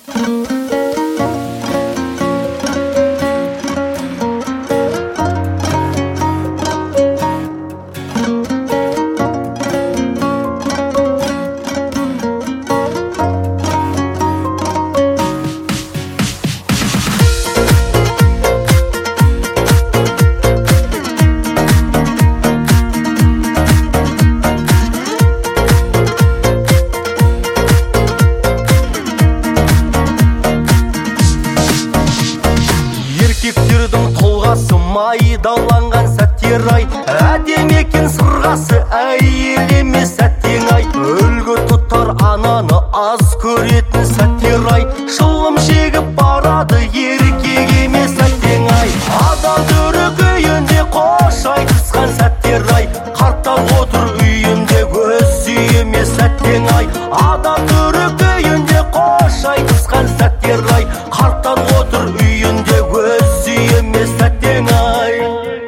Еркектердің тұлғасы майдаланған сәттер ай, әдемі екен сырғасы әйел емес сәттен ай, үлгі тұтар ананы аз көретін сәттер ай, шылым шегіп барады еркек емес сәттен ай, адам түрік үйінде қош айтысқан сәттер ай, қарттар отыр үйінде көз сүйемес сәттен ай, адам түрік үйінде қош айтысқан сәттер ай, қарттар отыр үйінде көз сүйемес сәттен ай,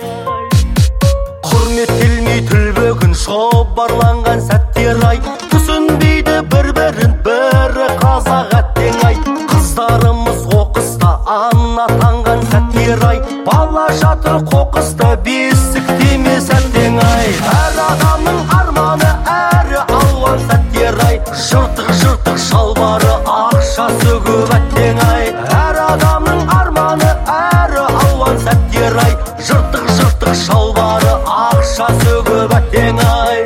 құрметтелмей тілбөгін шобарланған сәттер ай, түсінбейді бір-бірін бірі қазақ әттен ай, қыздарымыз оқыста ана атанған сәттер ай, бала жатыр қоқыста бесіктеме сәттен ай, әр адамның арманы әрі алуан сәттер ай, жыртық шалбары ақшасы көп әттен ай, әр адамның арманы әрі алуан сәттер ай, жыртық шалбары ақшасы көп әттен ай.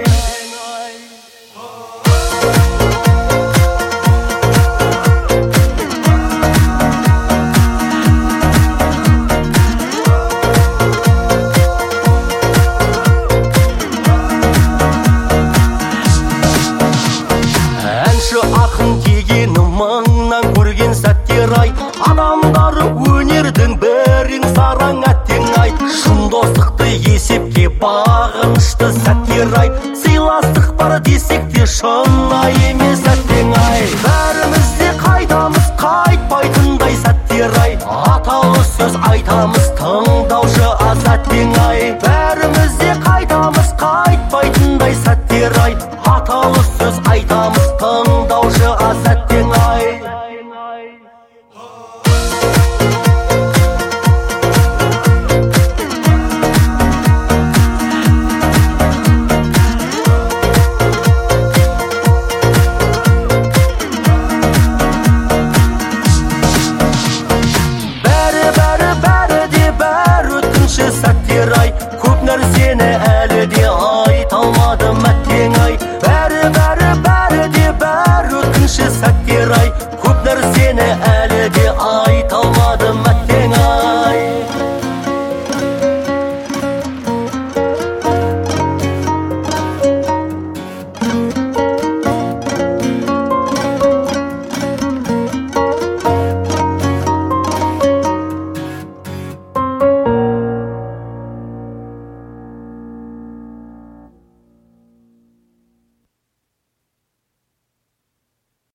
Ақын дегені мыңнан көрген сәттер ай, адамдары өнердің бірін сараң әттен ай, шын достықты есепке бағынышты сәттер ай, сыйластық бар десек те шын ай емес әттен ай.